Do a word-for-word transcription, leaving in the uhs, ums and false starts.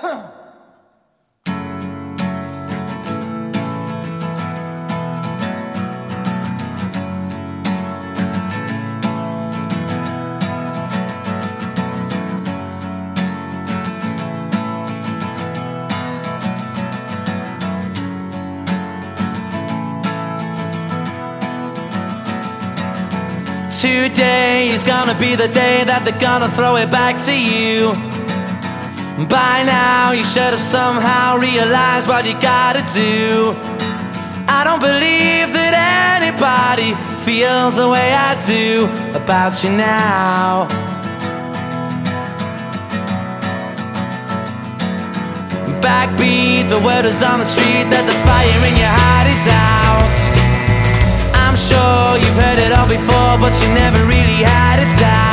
Today is gonna be the day that they're gonna throw it back to you. By now you should have somehow realized what you gotta do. I don't believe that anybody feels the way I do about you now. Backbeat, the word is on the street that the fire in your heart is out. I'm sure you've heard it all before, but you never really had a doubt.